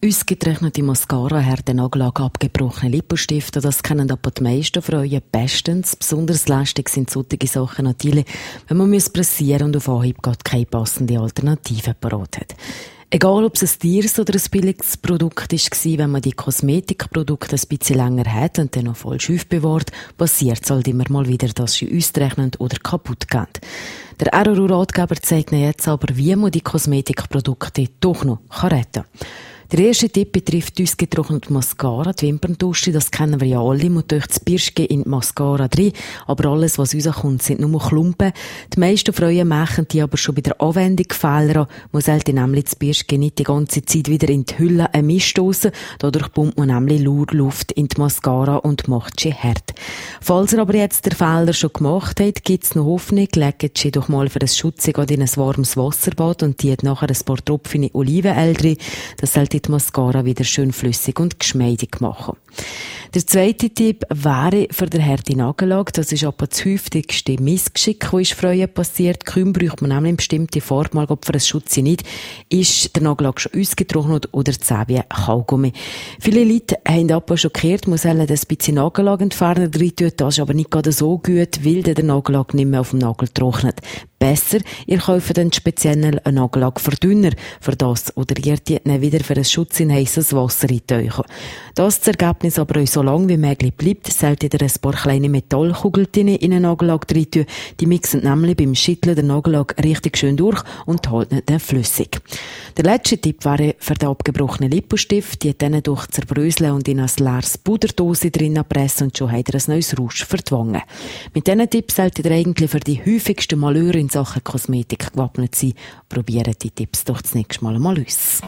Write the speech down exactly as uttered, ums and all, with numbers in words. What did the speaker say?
Ausgetrocknete Mascara, harte Nagellack, abgebrochene Lippenstifte, das kennen aber die meisten Frauen bestens. Besonders lästig sind solche Sachen natürlich, wenn man pressieren und auf Anhieb gerade keine passende Alternative parat hat. Egal, ob es ein teures oder ein billiges Produkt war, wenn man die Kosmetikprodukte ein bisschen länger hat und dann noch voll schief bewahrt, passiert es halt immer mal wieder, dass sie austrocknen oder kaputt gehen. Der R R U-Ratgeber zeigt Ihnen jetzt aber, wie man die Kosmetikprodukte doch noch retten kann. Der erste Tipp betrifft ausgetrocknete Mascara, die Wimperntusche. Das kennen wir ja alle. Man tut das Bürstchen in die Mascara drin. Aber alles, was rauskommt, sind nur Klumpen. Die meisten Frauen machen die aber schon bei der Anwendung Fehler an. Man sollte nämlich das Bürstchen nicht die ganze Zeit wieder in die Hülle einen Mist stossen. Dadurch pumpt man nämlich Luft in die Mascara und macht sie hart. Falls ihr aber jetzt den Fehler schon gemacht habt, gibt es noch Hoffnung. Legt sie doch mal für ein Schutze in ein warmes Wasserbad und die hat nachher ein paar Tropfen Olivenöl drin. Das sollte die Mascara wieder schön flüssig und geschmeidig machen. Der zweite Tipp wäre für den harten Nagellack. Das ist aber das häufigste Missgeschick, das ist Frauen passiert. Kaum braucht man nämlich eine bestimmte Form, mal für einen Schutz nicht, ist der Nagellack schon ausgetrocknet oder Zähne Kaugummi. Viele Leute haben aber schon gehört, man soll ein bisschen Nagellack entfernen rein tun. Das ist aber nicht gerade so gut, weil der Nagellack nicht mehr auf dem Nagel trocknet. Besser, ihr kauft dann speziell einen Nagellackverdünner für das oder ihr tut ihn wieder für einen Schutz in heißes Wasser eintauchen. Das das Ergebnis aber euch so lang wie möglich bleibt, solltet ihr ein paar kleine Metallkugeln in den Nagellack rein tun. Die mixen nämlich beim Schütteln den Nagellack richtig schön durch und halten ihn flüssig. Der letzte Tipp wäre für den abgebrochenen Lippenstift, die dann durch zerbröseln und in ein leeres Puderdose drinnen pressen und schon habt ihr ein neues Rausch für die Wangen. Mit diesen Tipps solltet ihr eigentlich für die häufigsten Malheure in Sachen Kosmetik gewappnet sein. Probiert die Tipps doch das nächste Mal mal aus.